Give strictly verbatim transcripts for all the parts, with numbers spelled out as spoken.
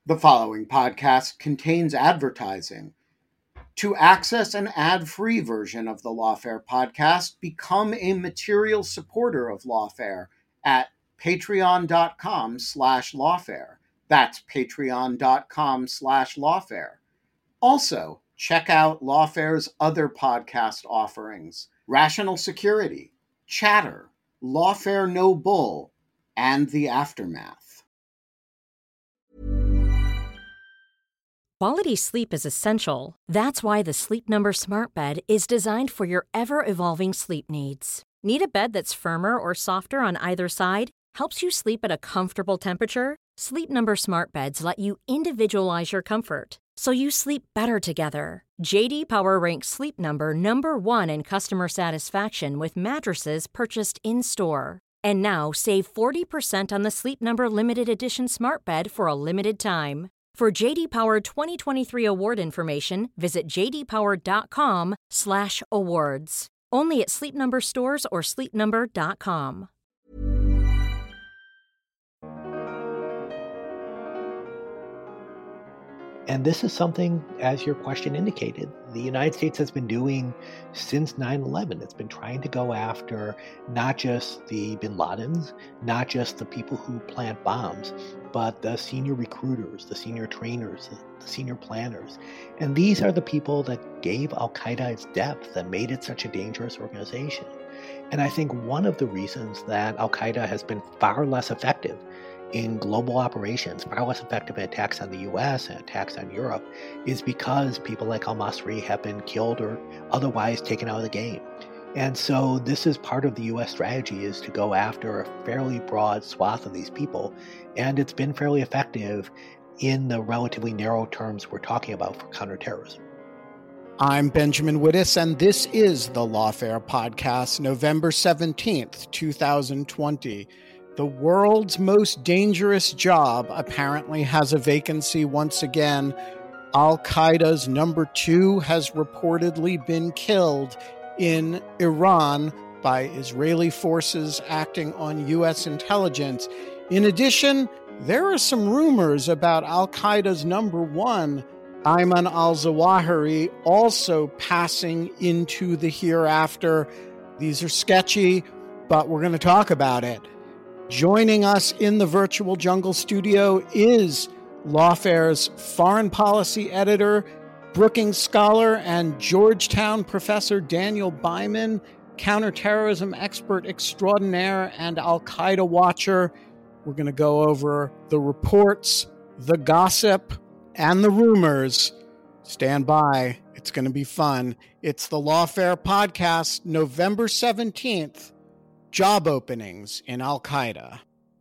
The following podcast contains advertising. To access an ad-free version of the Lawfare podcast, become a material supporter of Lawfare at patreon.com slash lawfare. That's patreon.com slash lawfare. Also, check out Lawfare's other podcast offerings: Rational Security, Chatter, Lawfare No Bull, and The Aftermath. Quality sleep is essential. That's why the Sleep Number Smart Bed is designed for your ever-evolving sleep needs. Need a bed that's firmer or softer on either side? Helps you sleep at a comfortable temperature? Sleep Number Smart Beds let you individualize your comfort, so you sleep better together. J D Power ranks Sleep Number number one in customer satisfaction with mattresses purchased in-store. And now save forty percent on the Sleep Number Limited Edition Smart Bed for a limited time. For J D Power twenty twenty-three award information, visit jdpower.com slash awards. Only at Sleep Number stores or sleep number dot com. And this is something, as your question indicated, the United States has been doing since nine eleven. It's been trying to go after not just the bin Ladens, not just the people who plant bombs, but the senior recruiters, the senior trainers, the senior planners. And these are the people that gave Al-Qaeda its depth, that made it such a dangerous organization. And I think one of the reasons that Al-Qaeda has been far less effective in global operations, far less effective in attacks on the U S and attacks on Europe, is because people like al-Masri have been killed or otherwise taken out of the game. And so this is part of the U S strategy, is to go after a fairly broad swath of these people. And it's been fairly effective in the relatively narrow terms we're talking about for counterterrorism. I'm Benjamin Wittes, and this is the Lawfare Podcast, November seventeenth, twenty twenty. The world's most dangerous job apparently has a vacancy once again. Al-Qaeda's number two has reportedly been killed in Iran by Israeli forces acting on U S intelligence. In addition, there are some rumors about Al-Qaeda's number one, Ayman al-Zawahiri, also passing into the hereafter. These are sketchy, but we're going to talk about it. Joining us in the virtual jungle studio is Lawfare's foreign policy editor, Brookings scholar, and Georgetown professor Daniel Byman, counterterrorism expert extraordinaire and Al-Qaeda watcher. We're going to go over the reports, the gossip, and the rumors. Stand by. It's going to be fun. It's the Lawfare Podcast, November seventeenth. Job openings in Al-Qaeda.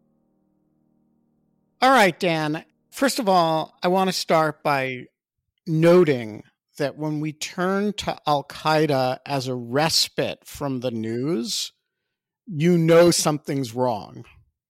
All right, Dan. First of all, I want to start by noting that when we turn to Al-Qaeda as a respite from the news, you know something's wrong.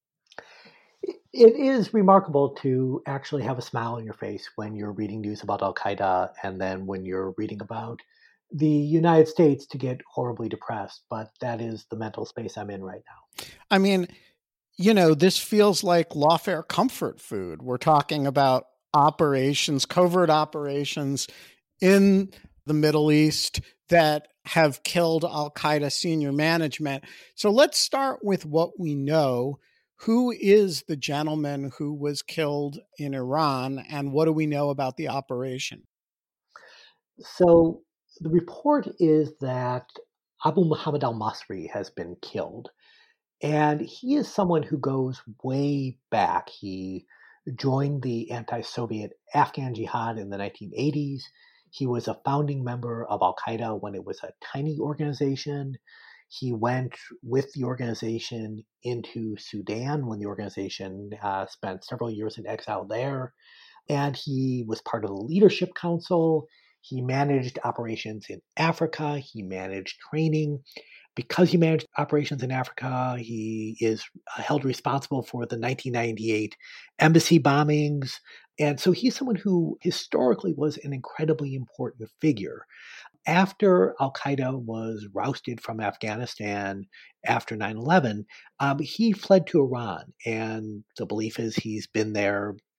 It is remarkable to actually have a smile on your face when you're reading news about Al-Qaeda, and then when you're reading about the United States to get horribly depressed, but that is the mental space I'm in right now. I mean, you know, this feels like Lawfare comfort food. We're talking about operations, covert operations in the Middle East that have killed Al-Qaeda senior management. So let's start with what we know. Who is the gentleman who was killed in Iran, and what do we know about the operation? So the report is that Abu Muhammad al-Masri has been killed. And he is someone who goes way back. He joined the anti-Soviet Afghan jihad in the nineteen eighties. He was a founding member of Al-Qaeda when it was a tiny organization. He went with the organization into Sudan when the organization uh, spent several years in exile there. And he was part of the Leadership Council. He managed operations in Africa. He managed training. Because he managed operations in Africa, he is held responsible for the nineteen ninety-eight embassy bombings. And so he's someone who historically was an incredibly important figure. After Al-Qaeda was rousted from Afghanistan after nine eleven, um, he fled to Iran. And the belief is he's been there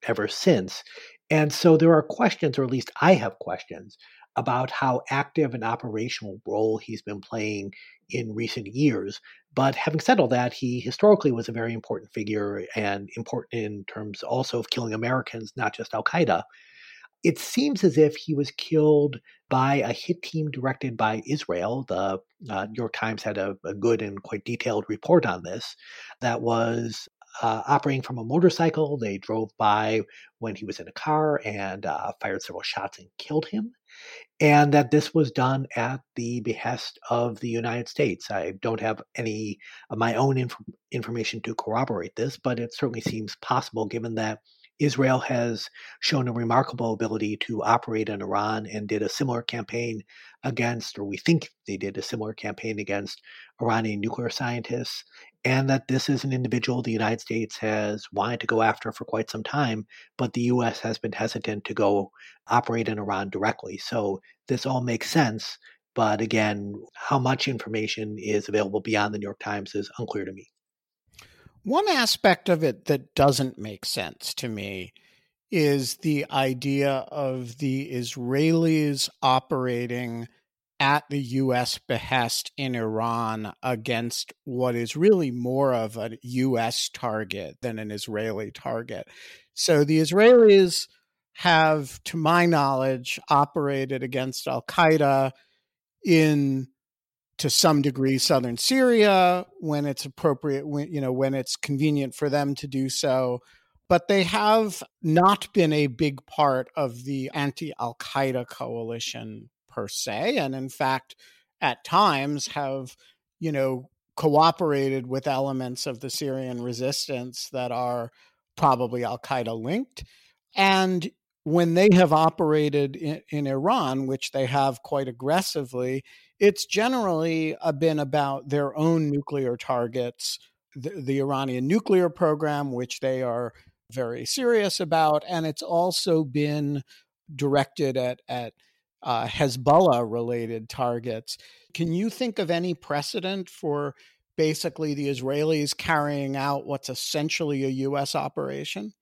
ever since. And so there are questions, or at least I have questions, about how active an operational role he's been playing in recent years. But having said all that, he historically was a very important figure and important in terms also of killing Americans, not just Al Qaeda. It seems as if he was killed by a hit team directed by Israel. The uh, New York Times had a, a good and quite detailed report on this that was uh, operating from a motorcycle. They drove by when he was in a car and uh, fired several shots and killed him. And that this was done at the behest of the United States. I don't have any of my own inf- information to corroborate this, but it certainly seems possible given that Israel has shown a remarkable ability to operate in Iran and did a similar campaign against, or we think they did a similar campaign against Iranian nuclear scientists, and that this is an individual the United States has wanted to go after for quite some time, but the U S has been hesitant to go operate in Iran directly. So this all makes sense, but again, how much information is available beyond the New York Times is unclear to me. One aspect of it that doesn't make sense to me is the idea of the Israelis operating at the U S behest in Iran against what is really more of a U S target than an Israeli target. So the Israelis have, to my knowledge, operated against Al-Qaeda in, to some degree, southern Syria when it's appropriate, when, you know, when it's convenient for them to do so. But they have not been a big part of the anti-Al-Qaeda coalition per se, and in fact, at times have, you know, cooperated with elements of the Syrian resistance that are probably Al-Qaeda linked. And when they have operated in, in Iran, which they have quite aggressively, it's generally been about their own nuclear targets, the, the Iranian nuclear program, which they are very serious about, and it's also been directed at, at uh, Hezbollah-related targets. Can you think of any precedent for basically the Israelis carrying out what's essentially a U S operation?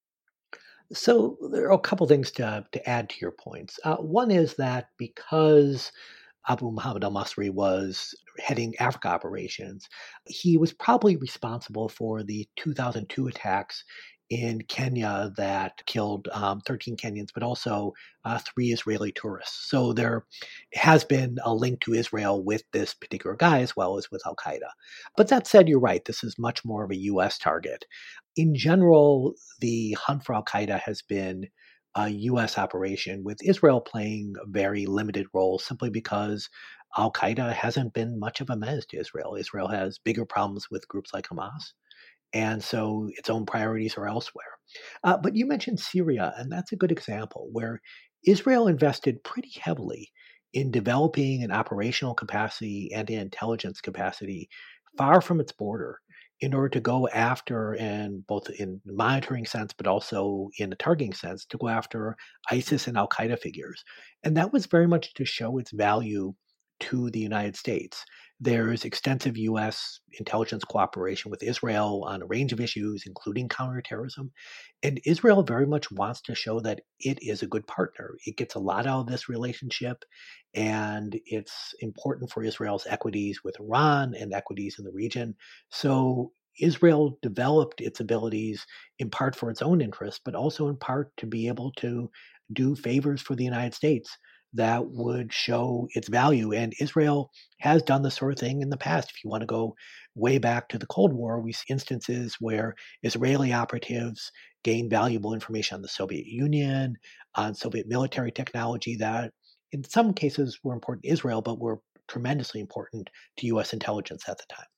So there are a couple things to, to add to your points. Uh, one is that because Abu Muhammad al-Masri was heading Africa operations, he was probably responsible for the two thousand two attacks in Kenya that killed um, thirteen Kenyans, but also uh, three Israeli tourists. So there has been a link to Israel with this particular guy as well as with Al-Qaeda. But that said, you're right, this is much more of a U S target. In general, the hunt for Al-Qaeda has been a U S operation, with Israel playing a very limited role simply because Al-Qaeda hasn't been much of a menace to Israel. Israel has bigger problems with groups like Hamas, and so its own priorities are elsewhere. Uh, but you mentioned Syria, and that's a good example where Israel invested pretty heavily in developing an operational capacity and an intelligence capacity far from its border in order to go after, and both in the monitoring sense, but also in the targeting sense, to go after ISIS and Al-Qaeda figures. And that was very much to show its value to the United States. There's extensive U S intelligence cooperation with Israel on a range of issues, including counterterrorism. And Israel very much wants to show that it is a good partner. It gets a lot out of this relationship, and it's important for Israel's equities with Iran and equities in the region. So Israel developed its abilities in part for its own interests, but also in part to be able to do favors for the United States that would show its value. And Israel has done this sort of thing in the past. If you want to go way back to the Cold War, we see instances where Israeli operatives gained valuable information on the Soviet Union, on Soviet military technology that in some cases were important to Israel, but were tremendously important to U S intelligence at the time.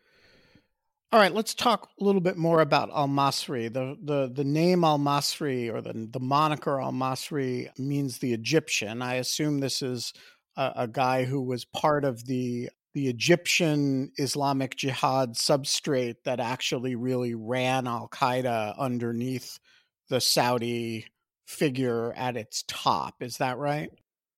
All right, let's talk a little bit more about al-Masri. The, the, the name al-Masri, or the, the moniker al-Masri, means the Egyptian. I assume this is a, a guy who was part of the, the Egyptian Islamic Jihad substrate that actually really ran al-Qaeda underneath the Saudi figure at its top. Is that right?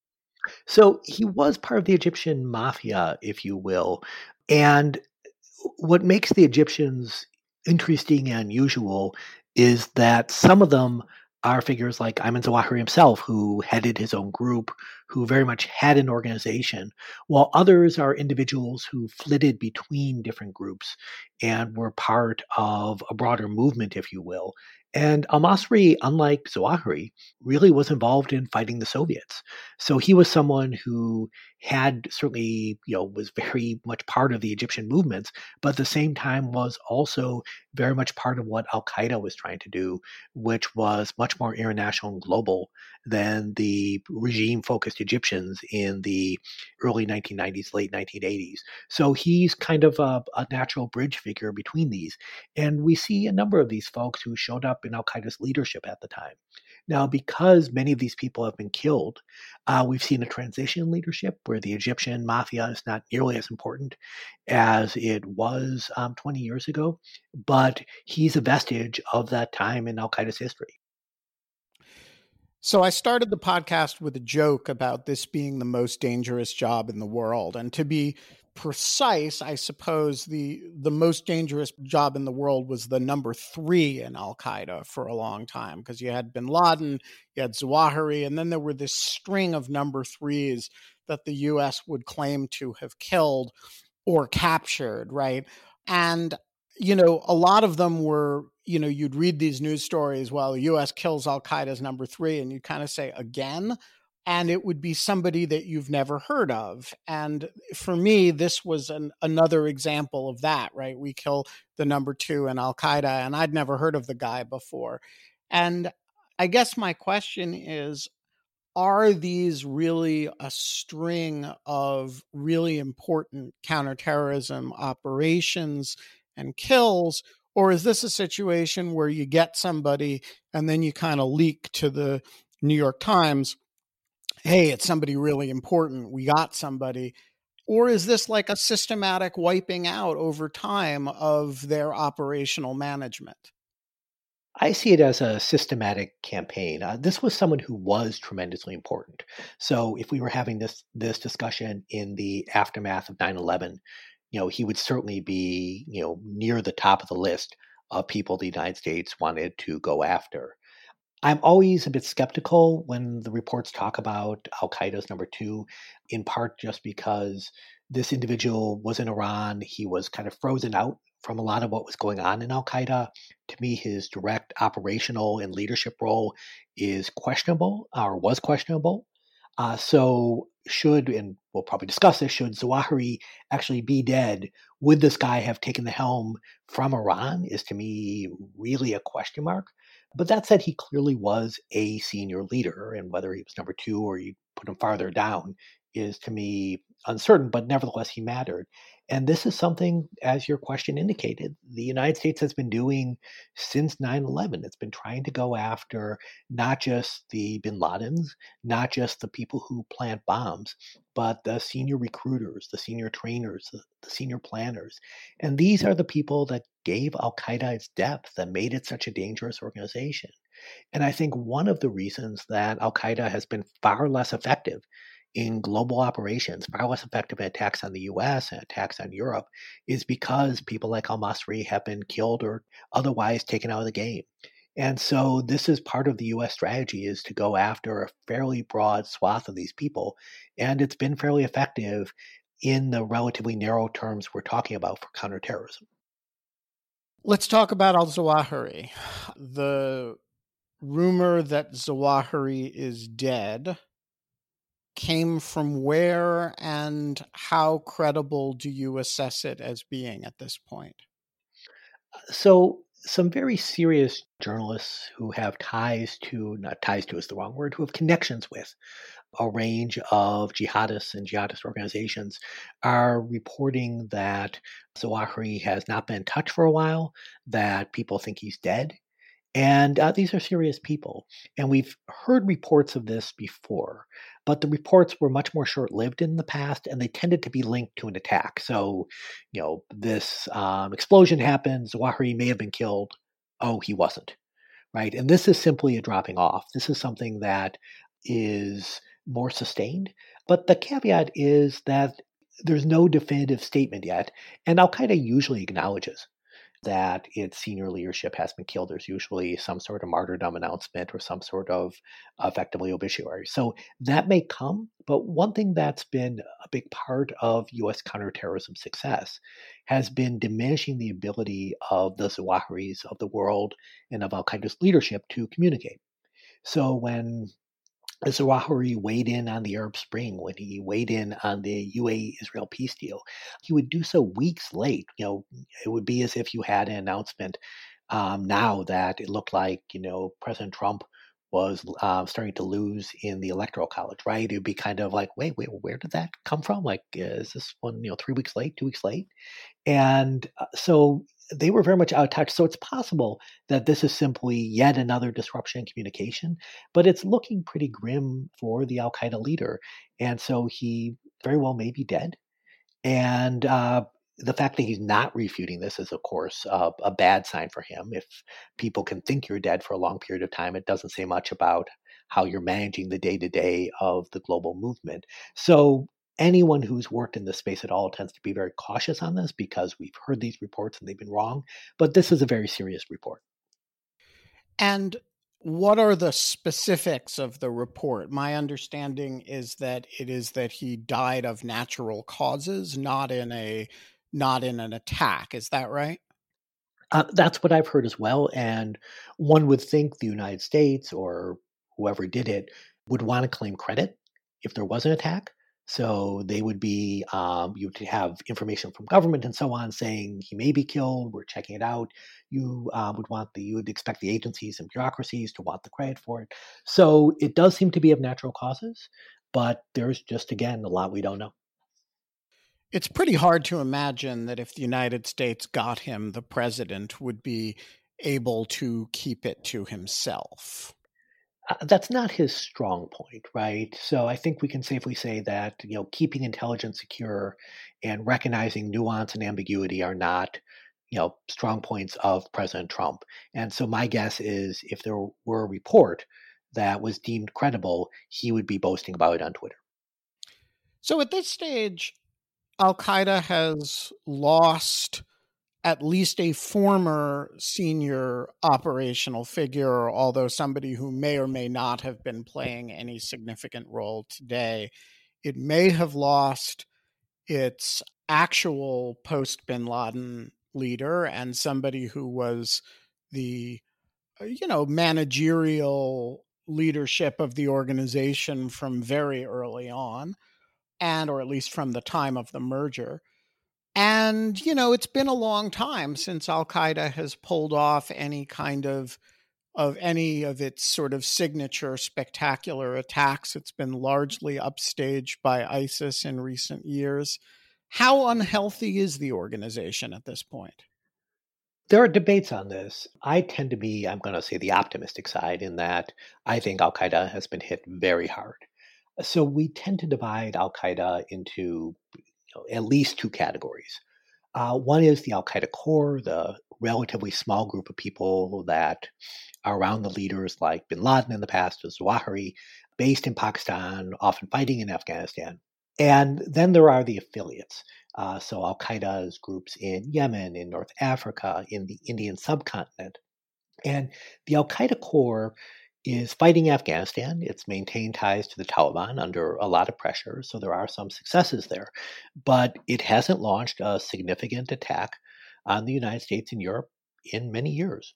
So he was part of the Egyptian mafia, if you will. And what makes the Egyptians interesting and unusual is that some of them are figures like Ayman Zawahiri himself, who headed his own group, who very much had an organization, while others are individuals who flitted between different groups and were part of a broader movement, if you will. And al-Masri, unlike Zawahiri, really was involved in fighting the Soviets. So he was someone who had certainly, you know, was very much part of the Egyptian movements, but at the same time was also very much part of what al-Qaeda was trying to do, which was much more international and global than the regime-focused Egyptians in the early nineteen nineties, late nineteen eighties. So he's kind of a, a natural bridge figure between these. And we see a number of these folks who showed up in al-Qaeda's leadership at the time. Now, because many of these people have been killed, uh, we've seen a transition in leadership where the Egyptian mafia is not nearly as important as it was um, twenty years ago, but he's a vestige of that time in al-Qaeda's history. So I started the podcast with a joke about this being the most dangerous job in the world. And to be precise, I suppose the the most dangerous job in the world was the number three in al-Qaeda for a long time, because you had bin Laden, you had Zawahiri, and then there were this string of number threes that the U S would claim to have killed or captured, right? And, you know, a lot of them were, you know, you'd read these news stories, well, the U S kills al-Qaeda's number three, and you kind of say, again? And it would be somebody that you've never heard of. And for me, this was an, another example of that, right? We kill the number two in al-Qaeda, and I'd never heard of the guy before. And I guess my question is, are these really a string of really important counterterrorism operations and kills? Or is this a situation where you get somebody and then you kind of leak to the New York Times, hey, it's somebody really important, we got somebody? Or is this like a systematic wiping out over time of their operational management? I see it as a systematic campaign. Uh, this was someone who was tremendously important. So if we were having this this discussion in the aftermath of nine eleven, you know, he would certainly be, you know, near the top of the list of people the United States wanted to go after. I'm always a bit skeptical when the reports talk about al-Qaeda's number two, in part just because this individual was in Iran. He was kind of frozen out from a lot of what was going on in al-Qaeda. To me, his direct operational and leadership role is questionable, or was questionable. Uh, so should, and we'll probably discuss this, should Zawahiri actually be dead, would this guy have taken the helm from Iran, is to me really a question mark. But that said, he clearly was a senior leader, and whether he was number two or you put him farther down is to me uncertain, but nevertheless he mattered. And this is something, as your question indicated, the United States has been doing since nine eleven. It's been trying to go after not just the bin Ladens, not just the people who plant bombs, but the senior recruiters, the senior trainers, the, the senior planners. And these are the people that gave al-Qaeda its depth, that made it such a dangerous organization. And I think one of the reasons that al-Qaeda has been far less effective in global operations, far less effective in attacks on the U S and attacks on Europe, is because people like al-Masri have been killed or otherwise taken out of the game. And so this is part of the U S strategy, is to go after a fairly broad swath of these people. And it's been fairly effective in the relatively narrow terms we're talking about for counterterrorism. Let's talk about al-Zawahiri. The rumor that Zawahiri is dead came from where, and how credible do you assess it as being at this point? So some very serious journalists who have ties to, not ties to is the wrong word, who have connections with a range of jihadists and jihadist organizations are reporting that Zawahiri has not been in touch for a while, that people think he's dead. And uh, these are serious people. And we've heard reports of this before, but the reports were much more short-lived in the past, and they tended to be linked to an attack. So, you know, this um, explosion happened, Zawahiri may have been killed. Oh, he wasn't, right? And this is simply a dropping off. This is something that is more sustained. But the caveat is that there's no definitive statement yet, and al-Qaeda usually acknowledges that its senior leadership has been killed. There's usually some sort of martyrdom announcement or some sort of effectively obituary. So that may come, but one thing that's been a big part of U S counterterrorism success has been diminishing the ability of the Zawahiris of the world and of al-Qaeda's leadership to communicate. So when Zawahiri weighed in on the Arab Spring, when he weighed in on the U A E-Israel peace deal, he would do so weeks late. You know, it would be as if you had an announcement um, now that it looked like, you know, President Trump was uh, starting to lose in the Electoral College, right? It would be kind of like, wait, wait, where did that come from? Like, is this one, you know, three weeks late, two weeks late? And uh, so they were very much out of touch. So it's possible that this is simply yet another disruption in communication, but it's looking pretty grim for the al-Qaeda leader. And so he very well may be dead. And uh, the fact that he's not refuting this is, of course, uh, a bad sign for him. If people can think you're dead for a long period of time, it doesn't say much about how you're managing the day-to-day of the global movement. So anyone who's worked in this space at all tends to be very cautious on this because we've heard these reports and they've been wrong. But this is a very serious report. And what are the specifics of the report? My understanding is that it is that he died of natural causes, not in a not in an attack. Is that right? Uh, that's what I've heard as well. And one would think the United States or whoever did it would want to claim credit if there was an attack. So they would be, um, you would have information from government and so on saying he may be killed. We're checking it out. You uh, would want the, you would expect the agencies and bureaucracies to want the credit for it. So it does seem to be of natural causes, but there's just, again, a lot we don't know. It's pretty hard to imagine that if the United States got him, the president would be able to keep it to himself. Uh, that's not his strong point, right? So I think we can safely say that, you know, keeping intelligence secure and recognizing nuance and ambiguity are not, you know, strong points of President Trump. And so my guess is if there were a report that was deemed credible, he would be boasting about it on Twitter. So at this stage, al-Qaeda has lost at least a former senior operational figure, although somebody who may or may not have been playing any significant role today. It may have lost its actual post-Bin Laden leader and somebody who was the, you know, managerial leadership of the organization from very early on, and or at least from the time of the merger. And, you know, it's been a long time since al-Qaeda has pulled off any kind of, of any of its sort of signature spectacular attacks. It's been largely upstaged by ISIS in recent years. How unhealthy is the organization at this point? There are debates on this. I tend to be, I'm going to say, the optimistic side in that I think al-Qaeda has been hit very hard. So we tend to divide al-Qaeda into you know, at least two categories. Uh, one is the al-Qaeda core, the relatively small group of people that are around the leaders like bin Laden in the past, or Zawahiri, based in Pakistan, often fighting in Afghanistan. And then there are the affiliates. Uh, so al-Qaeda's groups in Yemen, in North Africa, in the Indian subcontinent. And the al-Qaeda core is fighting Afghanistan. It's maintained ties to the Taliban under a lot of pressure, so there are some successes there. But it hasn't launched a significant attack on the United States and Europe in many years.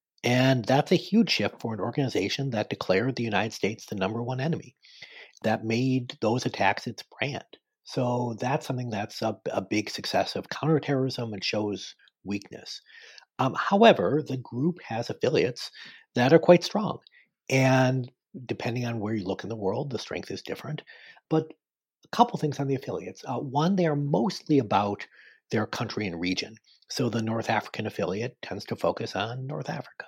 And that's a huge shift for an organization that declared the United States the number one enemy, that made those attacks its brand. So that's something that's a, a big success of counterterrorism and shows weakness. Um, however, the group has affiliates that are quite strong. And depending on where you look in the world, the strength is different. But a couple things on the affiliates. Uh, one, they are mostly about their country and region. So the North African affiliate tends to focus on North Africa.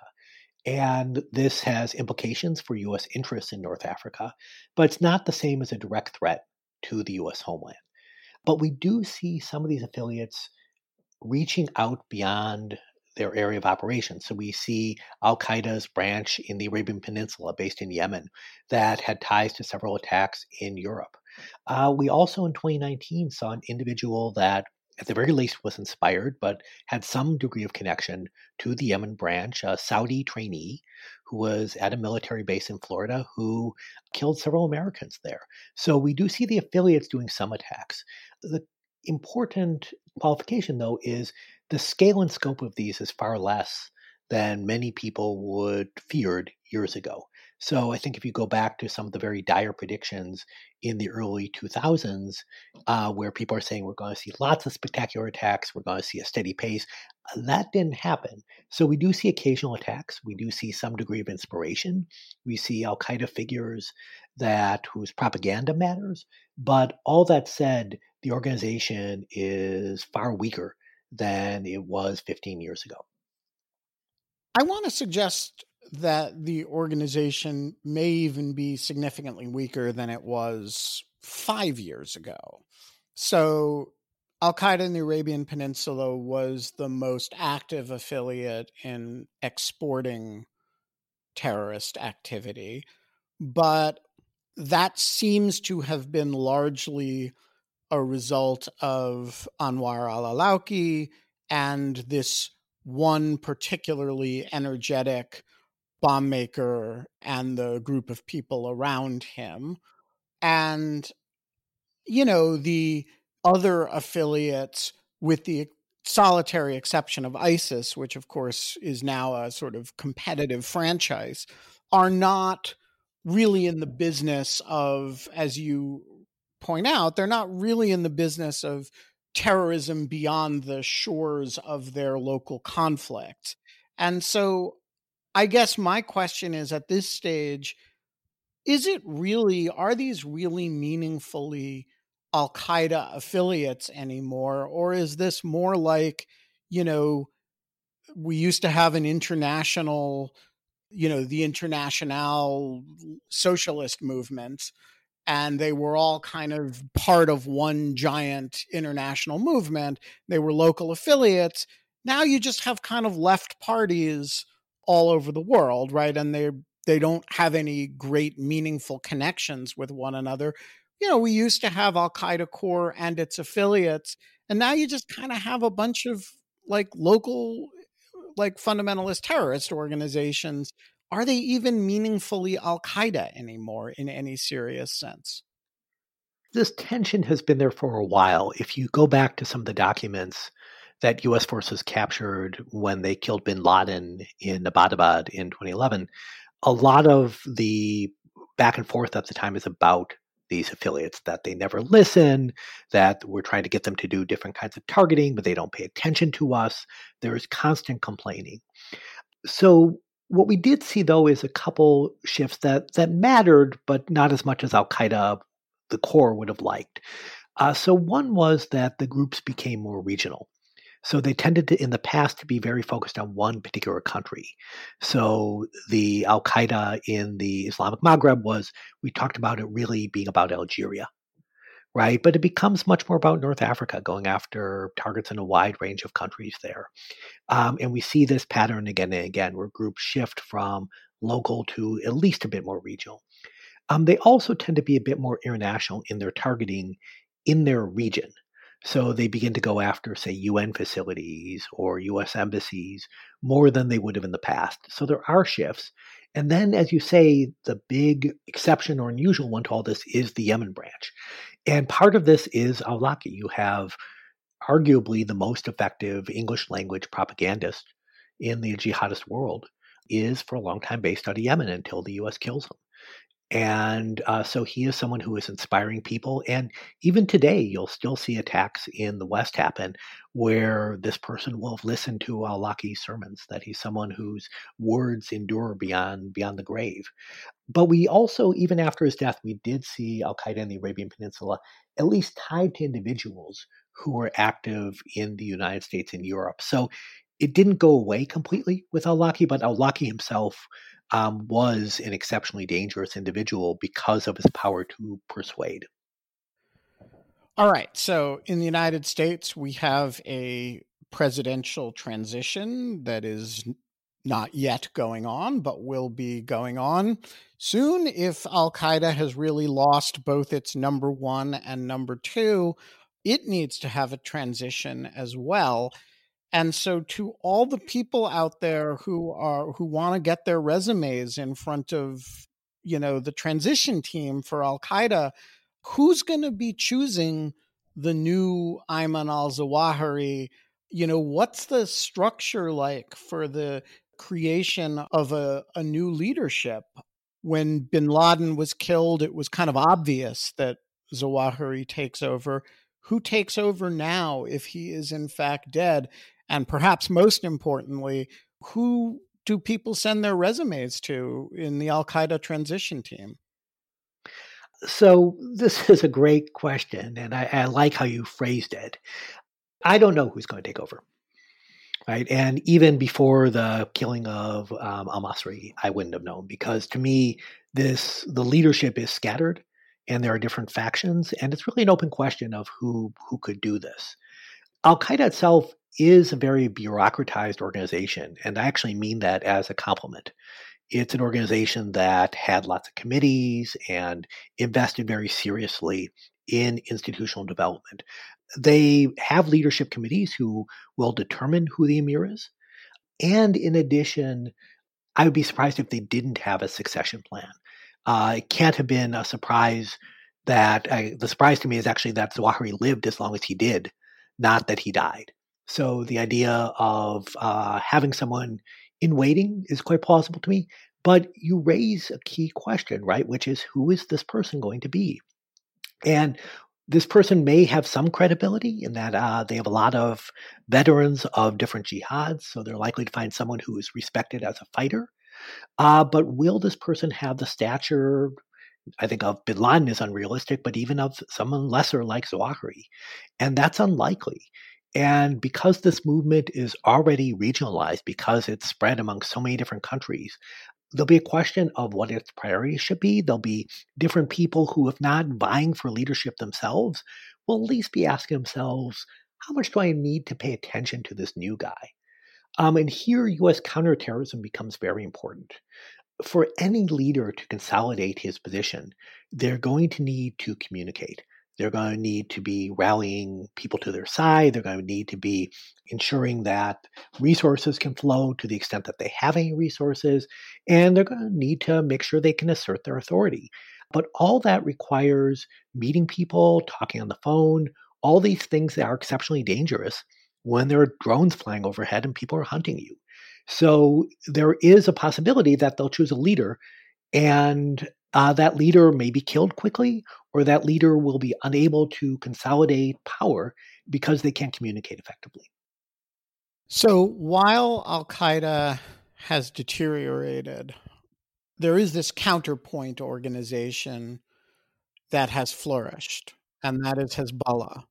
And this has implications for U S interests in North Africa, but it's not the same as a direct threat to the U S homeland. But we do see some of these affiliates reaching out beyond their area of operation. So we see al-Qaeda's branch in the Arabian Peninsula based in Yemen that had ties to several attacks in Europe. Uh, we also in twenty nineteen saw an individual that at the very least was inspired, but had some degree of connection to the Yemen branch, a Saudi trainee who was at a military base in Florida who killed several Americans there. So we do see the affiliates doing some attacks. The important qualification, though, is the scale and scope of these is far less than many people would feared years ago. So I think if you go back to some of the very dire predictions in the early two thousands, uh, where people are saying we're going to see lots of spectacular attacks, we're going to see a steady pace, that didn't happen. So we do see occasional attacks. We do see some degree of inspiration. We see Al-Qaeda figures that whose propaganda matters. But all that said, the organization is far weaker than it was fifteen years ago. I want to suggest that the organization may even be significantly weaker than it was five years ago. So Al-Qaeda in the Arabian Peninsula was the most active affiliate in exporting terrorist activity, but that seems to have been largely a result of Anwar al-Awlaki and this one particularly energetic bomb maker and the group of people around him. And, you know, the other affiliates, with the solitary exception of ISIS, which of course is now a sort of competitive franchise, are not really in the business of, as you point out, they're not really in the business of terrorism beyond the shores of their local conflict. And so I guess my question is, at this stage, is it really, are these really meaningfully Al-Qaeda affiliates anymore? Or is this more like, you know, we used to have an international, you know, the International Socialist movement, and they were all kind of part of one giant international movement. They were local affiliates. Now you just have kind of left parties all over the world, right? And they they don't have any great meaningful connections with one another. You know, we used to have Al-Qaeda Corps and its affiliates, and now you just kind of have a bunch of like local, like fundamentalist terrorist organizations. Are they even meaningfully Al-Qaeda anymore in any serious sense? This tension has been there for a while. If you go back to some of the documents that U S forces captured when they killed bin Laden in Abbottabad in twenty eleven, a lot of the back and forth at the time is about these affiliates, that they never listen, that we're trying to get them to do different kinds of targeting, but they don't pay attention to us. There is constant complaining. So what we did see, though, is a couple shifts that that mattered, but not as much as Al-Qaeda, the core, would have liked. Uh, so one was that the groups became more regional. So they tended to, in the past, to be very focused on one particular country. So the Al-Qaeda in the Islamic Maghreb was, we talked about it really being about Algeria, right? But it becomes much more about North Africa, going after targets in a wide range of countries there. Um, and we see this pattern again and again, where groups shift from local to at least a bit more regional. Um, they also tend to be a bit more international in their targeting in their region. So they begin to go after, say, U N facilities or U S embassies more than they would have in the past. So there are shifts. And then, as you say, the big exception or unusual one to all this is the Yemen branch. And part of this is Awlaki. You have arguably the most effective English language propagandist in the jihadist world is for a long time based out of Yemen until the U S kills him. And uh, so he is someone who is inspiring people. And even today, you'll still see attacks in the West happen where this person will have listened to Al-Awlaki's sermons, that he's someone whose words endure beyond, beyond the grave. But we also, even after his death, we did see Al-Qaeda in the Arabian Peninsula at least tied to individuals who were active in the United States and Europe. So it didn't go away completely with Al-Awlaki, but Al-Awlaki himself um, was an exceptionally dangerous individual because of his power to persuade. All right. So in the United States, we have a presidential transition that is not yet going on, but will be going on soon if Al-Qaeda has really lost both its number one and number two. it needs to have a transition as well. And so to all the people out there who are who want to get their resumes in front of, you know, the transition team for Al-Qaeda, who's going to be choosing the new Ayman al-Zawahiri? You know, what's the structure like for the creation of a, a new leadership? When bin Laden was killed, it was kind of obvious that Zawahiri takes over. Who takes over now if he is in fact dead? And perhaps most importantly, who do people send their resumes to in the Al-Qaeda transition team? So this is a great question, and I, I like how you phrased it. I don't know who's going to take over, right? And even before the killing of um, al-Masri, I wouldn't have known, because to me, this the leadership is scattered, and there are different factions, and it's really an open question of who who could do this. Al-Qaeda itself is a very bureaucratized organization, and I actually mean that as a compliment. It's an organization that had lots of committees and invested very seriously in institutional development. They have leadership committees who will determine who the emir is. And in addition, I would be surprised if they didn't have a succession plan. Uh, it can't have been a surprise that uh, the surprise to me is actually that Zawahiri lived as long as he did, not that he died. So the idea of uh, having someone in waiting is quite plausible to me. But you raise a key question, right? Which is, who is this person going to be? And this person may have some credibility in that uh, they have a lot of veterans of different jihads, so they're likely to find someone who is respected as a fighter. Uh, but will this person have the stature, I think, of bin Laden is unrealistic, but even of someone lesser like Zawahiri? And that's unlikely. And because this movement is already regionalized, because it's spread among so many different countries, there'll be a question of what its priorities should be. There'll be different people who, if not vying for leadership themselves, will at least be asking themselves, how much do I need to pay attention to this new guy? Um, and here, U S counterterrorism becomes very important. For any leader to consolidate his position, they're going to need to communicate. They're going to need to be rallying people to their side. They're going to need to be ensuring that resources can flow to the extent that they have any resources. And they're going to need to make sure they can assert their authority. But all that requires meeting people, talking on the phone, all these things that are exceptionally dangerous when there are drones flying overhead and people are hunting you. So there is a possibility that they'll choose a leader, and uh, that leader may be killed quickly, or that leader will be unable to consolidate power because they can't communicate effectively. So while Al-Qaeda has deteriorated, there is this counterpoint organization that has flourished, and that is Hezbollah.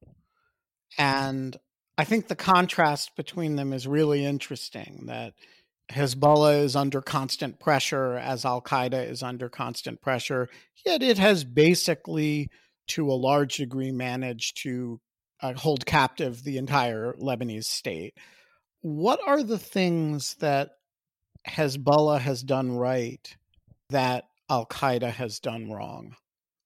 And I think the contrast between them is really interesting, that Hezbollah is under constant pressure as Al-Qaeda is under constant pressure, yet it has basically, to a large degree, managed to uh, hold captive the entire Lebanese state. What are the things that Hezbollah has done right that Al-Qaeda has done wrong?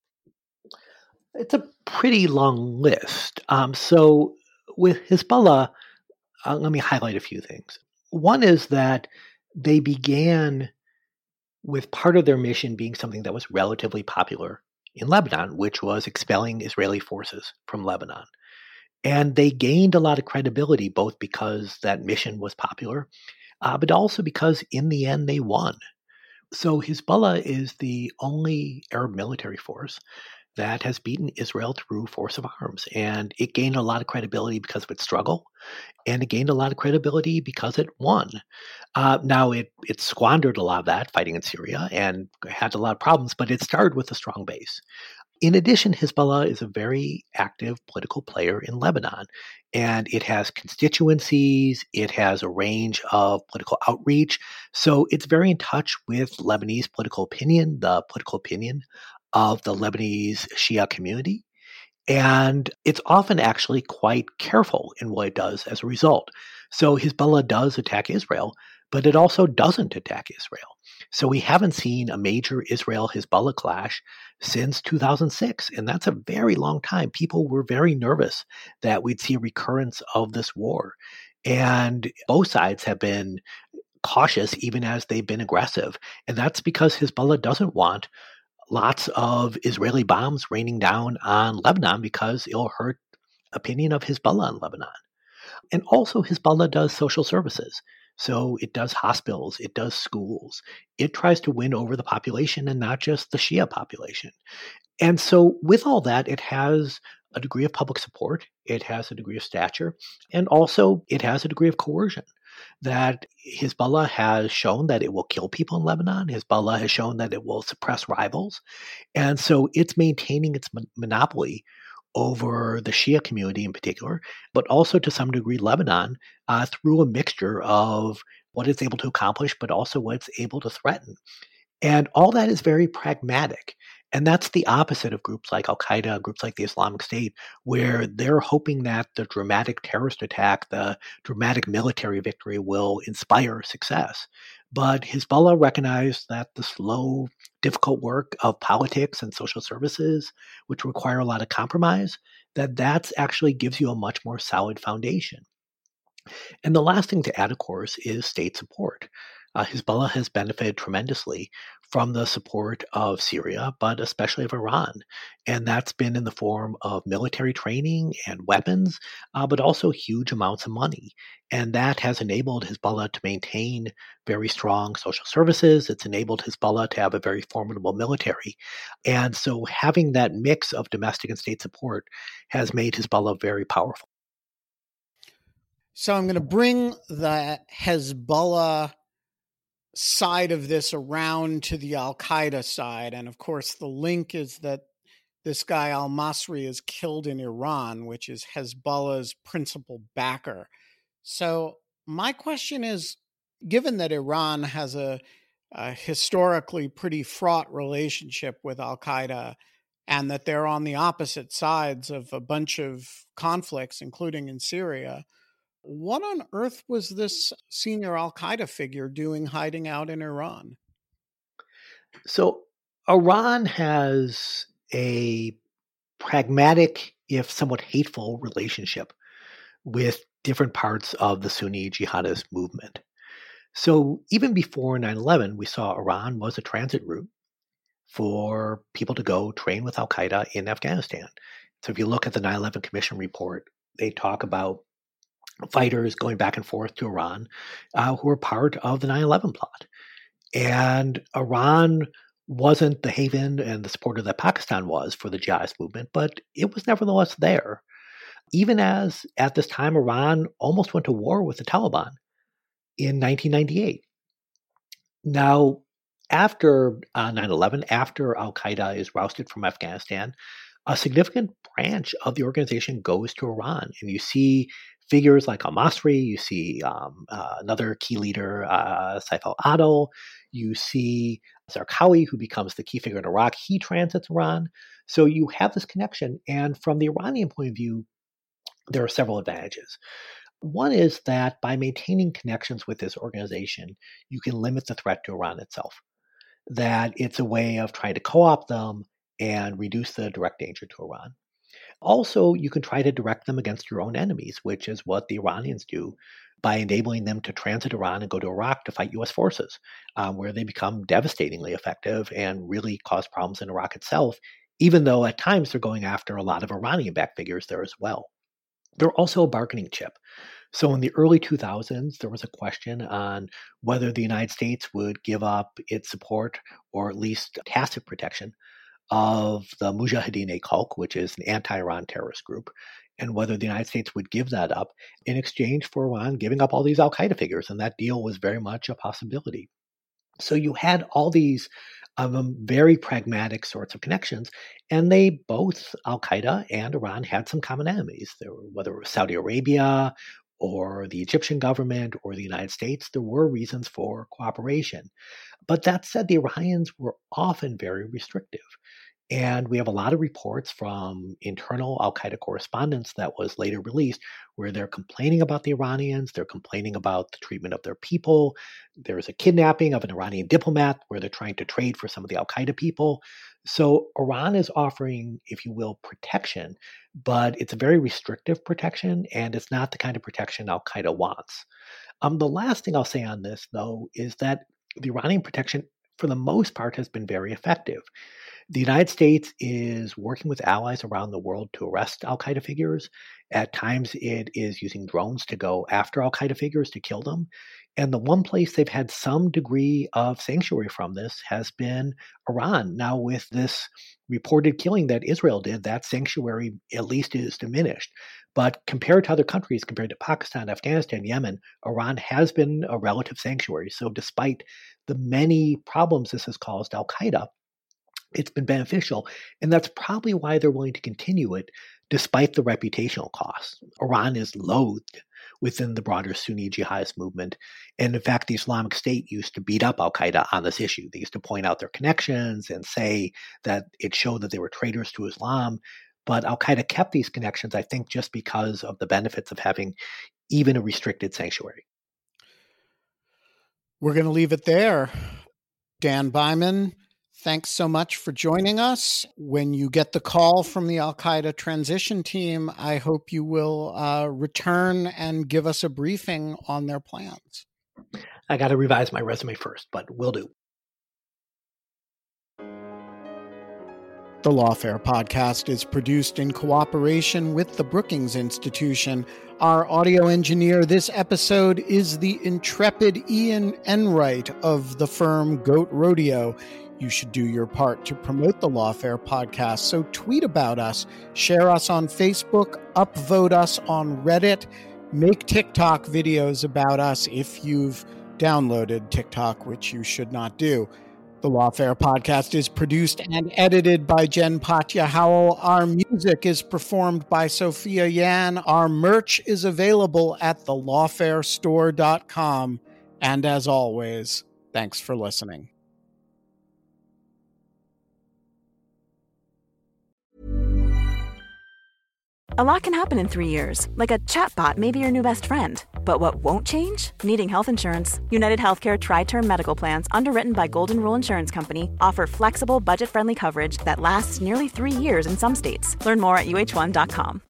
It's a pretty long list. Um, so with Hezbollah, uh, let me highlight a few things. One is that they began with part of their mission being something that was relatively popular in Lebanon, which was expelling Israeli forces from Lebanon. And they gained a lot of credibility, both because that mission was popular, uh, but also because in the end they won. So Hezbollah is the only Arab military force that has beaten Israel through force of arms. And it gained a lot of credibility because of its struggle, and it gained a lot of credibility because it won. Uh, now, it, it squandered a lot of that fighting in Syria and had a lot of problems, but it started with a strong base. In addition, Hezbollah is a very active political player in Lebanon, and it has constituencies, it has a range of political outreach, so it's very in touch with Lebanese political opinion, the political opinion of the Lebanese Shia community, and it's often actually quite careful in what it does as a result. So Hezbollah does attack Israel, but it also doesn't attack Israel. So we haven't seen a major Israel-Hezbollah clash since two thousand six, and that's a very long time. People were very nervous that we'd see a recurrence of this war. And both sides have been cautious even as they've been aggressive. And that's because Hezbollah doesn't want lots of Israeli bombs raining down on Lebanon because it'll hurt opinion of Hezbollah in Lebanon. And also Hezbollah does social services. So it does hospitals, it does schools. It tries to win over the population and not just the Shia population. And so with all that, it has a degree of public support, it has a degree of stature, and also it has a degree of coercion. That Hezbollah has shown that it will kill people in Lebanon. Hezbollah has shown that it will suppress rivals. And so it's maintaining its mon- monopoly over the Shia community in particular, but also to some degree Lebanon uh, through a mixture of what it's able to accomplish, but also what it's able to threaten. And all that is very pragmatic. And that's the opposite of groups like Al-Qaeda, groups like the Islamic State, where they're hoping that the dramatic terrorist attack, the dramatic military victory will inspire success. But Hezbollah recognized that the slow, difficult work of politics and social services, which require a lot of compromise, that that actually gives you a much more solid foundation. And the last thing to add, of course, is state support. Uh, Hezbollah has benefited tremendously from the support of Syria, but especially of Iran. And that's been in the form of military training and weapons, uh, but also huge amounts of money. And that has enabled Hezbollah to maintain very strong social services. It's enabled Hezbollah to have a very formidable military. And so having that mix of domestic and state support has made Hezbollah very powerful. So I'm going to bring the Hezbollah side of this around to the Al-Qaeda side. And of course, the link is that this guy al-Masri is killed in Iran, which is Hezbollah's principal backer. So my question is, given that Iran has a, a historically pretty fraught relationship with Al-Qaeda and that they're on the opposite sides of a bunch of conflicts, including in Syria, what on earth was this senior Al-Qaeda figure doing hiding out in Iran? So Iran has a pragmatic, if somewhat hateful, relationship with different parts of the Sunni jihadist movement. So even before nine eleven, we saw Iran was a transit route for people to go train with Al-Qaeda in Afghanistan. So if you look at the nine eleven Commission report, they talk about fighters going back and forth to Iran uh, who were part of the nine eleven plot. And Iran wasn't the haven and the supporter that Pakistan was for the jihadist movement, but it was nevertheless there. Even as at this time, Iran almost went to war with the Taliban in nineteen ninety-eight. Now, after uh, nine eleven, after Al-Qaeda is rousted from Afghanistan, a significant branch of the organization goes to Iran. And you see figures like al-Masri, you see um, uh, another key leader, uh, Saif al-Adil, you see Zarqawi, who becomes the key figure in Iraq. He transits Iran. So you have this connection. And from the Iranian point of view, there are several advantages. One is that by maintaining connections with this organization, you can limit the threat to Iran itself. That it's a way of trying to co-opt them and reduce the direct danger to Iran. Also, you can try to direct them against your own enemies, which is what the Iranians do by enabling them to transit Iran and go to Iraq to fight U S forces, um, where they become devastatingly effective and really cause problems in Iraq itself, even though at times they're going after a lot of Iranian-backed figures there as well. They're also a bargaining chip. So in the early two thousands, there was a question on whether the United States would give up its support or at least tacit protection of the Mujahideen-e-Khalq, which is an anti-Iran terrorist group, and whether the United States would give that up in exchange for Iran giving up all these al-Qaeda figures. And that deal was very much a possibility. So you had all these um, very pragmatic sorts of connections, and they both, Al-Qaeda and Iran, had some common enemies. There were, whether it was Saudi Arabia or the Egyptian government or the United States, there were reasons for cooperation. But that said, the Iranians were often very restrictive. And we have a lot of reports from internal al-Qaeda correspondence that was later released where they're complaining about the Iranians, they're complaining about the treatment of their people. There's a kidnapping of an Iranian diplomat where they're trying to trade for some of the al-Qaeda people. So Iran is offering, if you will, protection, but it's a very restrictive protection, and it's not the kind of protection al-Qaeda wants. Um, the last thing I'll say on this, though, is that the Iranian protection, for the most part, has been very effective. The United States is working with allies around the world to arrest al-Qaeda figures. At times, it is using drones to go after al-Qaeda figures to kill them. And the one place they've had some degree of sanctuary from this has been Iran. Now, with this reported killing that Israel did, that sanctuary at least is diminished. But compared to other countries, compared to Pakistan, Afghanistan, Yemen, Iran has been a relative sanctuary. So despite the many problems this has caused al-Qaeda, it's been beneficial, and that's probably why they're willing to continue it despite the reputational costs. Iran is loathed within the broader Sunni jihadist movement, and in fact, the Islamic State used to beat up al-Qaeda on this issue. They used to point out their connections and say that it showed that they were traitors to Islam, but al-Qaeda kept these connections, I think, just because of the benefits of having even a restricted sanctuary. We're going to leave it there. Dan Byman, thanks so much for joining us. When you get the call from the al-Qaeda transition team, I hope you will uh, return and give us a briefing on their plans. I got to revise my resume first, but will do. The Lawfare podcast is produced in cooperation with the Brookings Institution. Our audio engineer this episode is the intrepid Ian Enright of the firm Goat Rodeo. You should do your part to promote the Lawfare podcast, so tweet about us, share us on Facebook, upvote us on Reddit, make TikTok videos about us if you've downloaded TikTok, which you should not do. The Lawfare podcast is produced and edited by Jen Patja Howell. Our music is performed by Sophia Yan. Our merch is available at the lawfare store dot com. And as always, thanks for listening. A lot can happen in three years, like a chatbot may be your new best friend. But what won't change? Needing health insurance. United Healthcare Tri-Term Medical Plans, underwritten by Golden Rule Insurance Company, offer flexible, budget-friendly coverage that lasts nearly three years in some states. Learn more at U H one dot com.